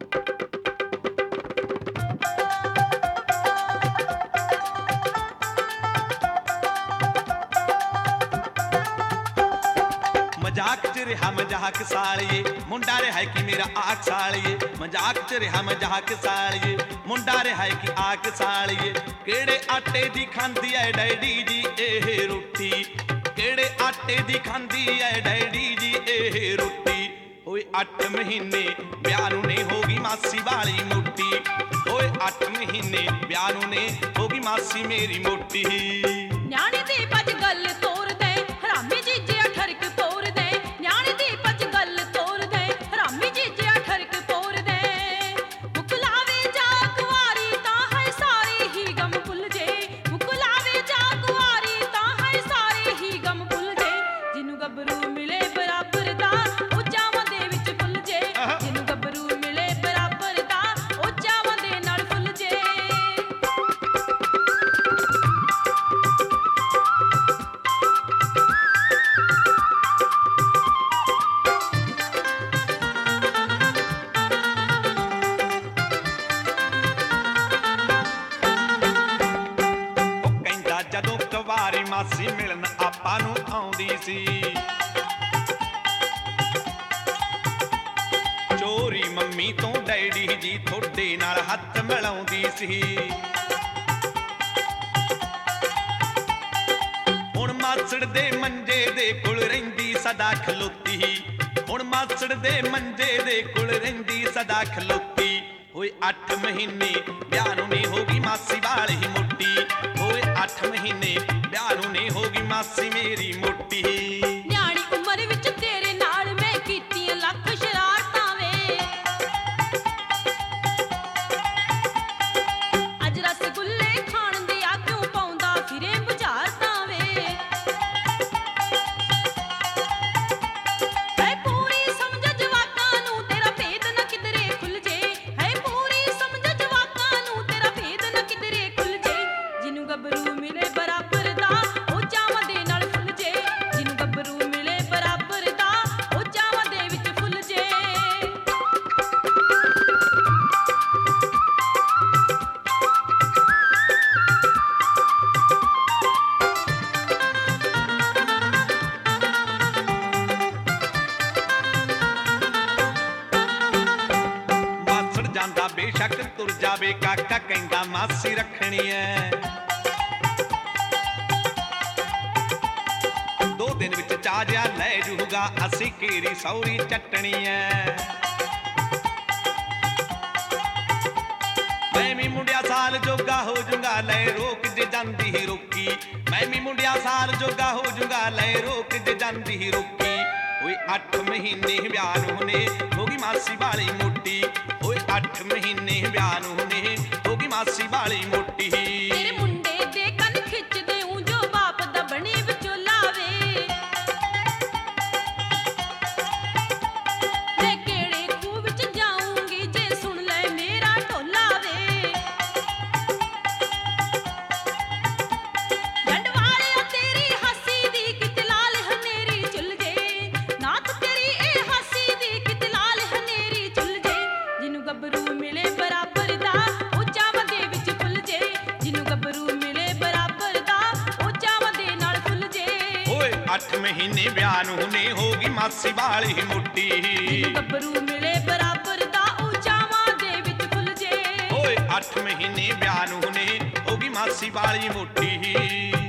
मजाक च रिहा मजाक सालिए मुंडा रिहा कि मेरा आख सालिए मजाक च रिहा मजाक सालिए मुंडा रिहा कि आख सालिए केड़े आटे दी खांदी है डैडी जी एह रोटी केड़े आटे दी खांदी है डैडी जी एह रोटी ओए 8 महीने ब्याह नूं ने होगी मासी वाली मोटी ओए 8 महीने ब्याह नूं ने होगी मासी मेरी मोटी न्याणे दी पज गल तोड़ दे हरामी जीजिया ठरक पोर दे न्याणे दी पज गल तोड़ दे हरामी जीजिया ठरक पोर दे मुकलावे जा कुआरी तां है सारे ही गम भुल जे मुकलावे जा कुआरी तां है सारे ही गम भुल जे जिन्नू गबरू मिले बराबर दा ओ जावां दे विच भुल जे जिन्नू गबरू मिले बराबर दा ओ जावां दे नाल भुल जे ਜਦੋਂ ਕਵਾਰੀ ਮਾਸੀ ਮਿਲਣ ਆਪਾਂ ਨੂੰ ਆਉਂਦੀ ਸੀ ਚੋਰੀ ਮੰਮੀ ਤੋਂ ਡੈਡੀ ਜੀ ਥੋੜੇ ਨਾਲ ਹੱਥ ਮਿਲਾਉਂਦੀ ਸੀ ਹੁਣ ਮਾਸੜ ਦੇ ਮੰਜੇ ਦੇ ਕੋਲ ਰਹਿੰਦੀ ਸਦਾ ਖਲੋਤੀ ਹੁਣ ਮਾਸੜ ਦੇ ਮੰਜੇ ਦੇ ਕੋਲ ਰਹਿੰਦੀ ਸਦਾ ਖਲੋਤੀ ਹੋਏ 8 ਮਹੀਨੇ ਵਿਆਹ ਨੂੰ ਨਹੀਂ ਹੋਗੀ ਮਾਸੀ ਵਾਲੀ ਮੋਟੀ ਹੋਏ 8 ਮਹੀਨੇ ਵਿਆਹ ਨੂੰ ਨਹੀਂ ਹੋਗੀ ਮਾਸੀ ਮੇਰੀ ਮੋਟੀ ਨਿਆਣੀ ਉਮਰ ਵਿੱਚ ਤੇਰੇ ਨਾਲ ਮੈਂ ਕੀਤੀਆਂ ਲੱਖ ਸ਼ਰਾਰਤਾਂ ਵੇ ਅੱਜ ਰਸਗੁੱਲੇ ਖਾਣ ਦੇ ਆ ਕਿਉਂ ਪਾਉਂਦਾ ਫਿਰੇ ਬੁਝਾਰਤਾਂ ਵੇ ਹੈ ਪੂਰੀ ਸਮਝ ਜਵਾਕਾਂ ਨੂੰ ਤੇਰਾ ਭੇਦ ਨਾ ਕਿਧਰੇ ਖੁੱਲ ਜੇ ਹੈ ਪੂਰੀ ਸਮਝ ਜਵਾਕਾਂ ਨੂੰ ਤੇਰਾ ਭੇਦ ਨਾ ਕਿਧਰੇ ਖੁੱਲ ਜੇ ਜਿਹਨੂੰ ਗੱਭਰੂ ਮਿਲੇ ਬਰਾਬਰ ਦਾ ਉਹ ਚਾਵਾਂ ਦੇ ਨਾਲ ਫੁੱਲ ਜੇ ਜਿਹਨੂੰ ਗੱਭਰੂ ਮਿਲੇ ਬਰਾਬਰ ਦਾ ਉਹ ਚਾਵਾਂ ਦੇ ਵਿੱਚ ਫੁੱਲ ਜੇ ਮਾਸੜ ਜਾਂਦਾ ਬੇਸ਼ੱਕ ਤੁਰ ਜਾਵੇ ਕਾਕਾ ਕਹਿੰਦਾ ਮਾਸੀ ਰੱਖਣੀ ਐ 2 ਦਿਨ ਵਿੱਚ ਚਾਜਿਆ ਲੈ ਜੂਗਾ ਅਸੀਂ ਕੀਰੀ ਸੌਰੀ ਚਟਣੀ ਐ ਮੈਂ ਵੀ ਮੁੰਡਿਆ ਸਾਲ ਜੋਗਾ ਹੋ ਜੂਗਾ ਲੈ ਰੋਕ ਜੇ ਜਾਂਦੀ ਹੀ ਰੋਕੀ ਮੈਂ ਵੀ ਮੁੰਡਿਆ ਸਾਲ ਜੋਗਾ ਹੋ ਜੂਗਾ ਲੈ ਰੋਕ ਜੇ ਜਾਂਦੀ ਹੀ ਰੋਕੀ ਓਏ 8 ਮਹੀਨੇ ਵਿਆਹ ਨੂੰ ਨੇ ਹੋਗੀ ਮਾਸੀ ਵਾਲੀ ਮੋਟੀ ਓਏ 8 ਮਹੀਨੇ ਵਿਆਹ ਨੂੰ ਨੇ ਹੋਗੀ ਮਾਸੀ ਵਾਲੀ ਮੋਟੀ ਤੇਰੇ ਮੁੰਡੇ ਦੇ ਕੰਨ ਖਿੱਚਦੇ ਹੂੰ ਜੋ ਬਾਪ ਦਾ ਬਣੀ ਵਿਚੋਲਾ ਵੇ ਮੈਂ ਕਿਹੜੇ ਖੂਹ ਵਿੱਚ ਜਾਊਂਗੀ ਜੇ ਸੁਣ ਲੈ ਮੇਰਾ ਢੋਲਾ ਵੇ ਜੰਡ ਵਾਲਿਆ ਤੇਰੀ ਹਾਸੀ ਦੀ ਕਿਤੇ ਲਾਲ ਹਨੇਰੀ ਚੁੱਲ ਜੇ ਨਾਥ ਤੇਰੀ ਇਹ ਹਾਸੀ ਦੀ ਕਿਤੇ ਲਾਲ ਹਨੇਰੀ ਚੁੱਲ ਜੇ ਜਿਹਨੂੰ ਗੱਭਰੂ ਮਿਲੇ ਬਰਾਬਰ ਦਾ ਉਹ ਚਾਵਾਂ ਦੇ ਵਿੱਚ ਫੁੱਲ ਜੇ ਜਿਹਨੂੰ ਗੱਭਰੂ ਮਿਲੇ ਬਰਾਬਰ ਦਾ ਉਹ ਚਾਵਾਂ ਦੇ ਨਾਲ ਫੁੱਲ ਜੇ ਓਏ 8 ਮਹੀਨੇ ਵਿਆਹ ਨੂੰ ਨੇ ਹੋਗੀ ਮਾਸੀ ਵਾਲੀ ਮੋਟੀ ਜਿਹਨੂੰ ਗੱਭਰੂ ਮਿਲੇ ਬਰਾਬਰ ਦਾ ਉਹ ਚਾਵਾਂ ਦੇ ਵਿੱਚ ਫੁੱਲ ਜੇ ਓਏ 8 ਮਹੀਨੇ ਵਿਆਹ ਨੂੰ ਨੇ ਹੋਗੀ ਮਾਸੀ ਵਾਲੀ ਮੋਟੀ